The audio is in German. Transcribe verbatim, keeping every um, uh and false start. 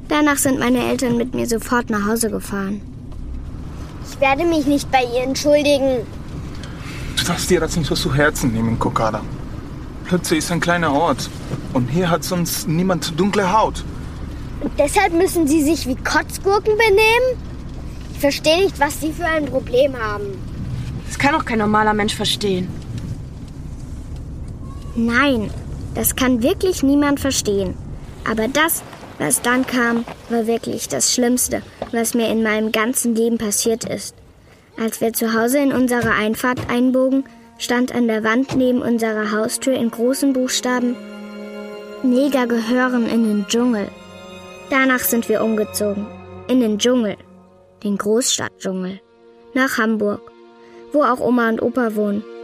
Danach sind meine Eltern mit mir sofort nach Hause gefahren. Ich werde mich nicht bei ihr entschuldigen. Du darfst dir das nicht so zu Herzen nehmen, Kokada. Plötzlich ist ein kleiner Ort und hier hat sonst niemand dunkle Haut. Und deshalb müssen sie sich wie Kotzgurken benehmen? Ich verstehe nicht, was sie für ein Problem haben. Das kann doch kein normaler Mensch verstehen. Nein, das kann wirklich niemand verstehen. Aber das, was dann kam, war wirklich das Schlimmste, was mir in meinem ganzen Leben passiert ist. Als wir zu Hause in unsere Einfahrt einbogen, stand an der Wand neben unserer Haustür in großen Buchstaben: Neger gehören in den Dschungel. Danach sind wir umgezogen. In den Dschungel. Den Großstadtdschungel. Nach Hamburg. Wo auch Oma und Opa wohnen.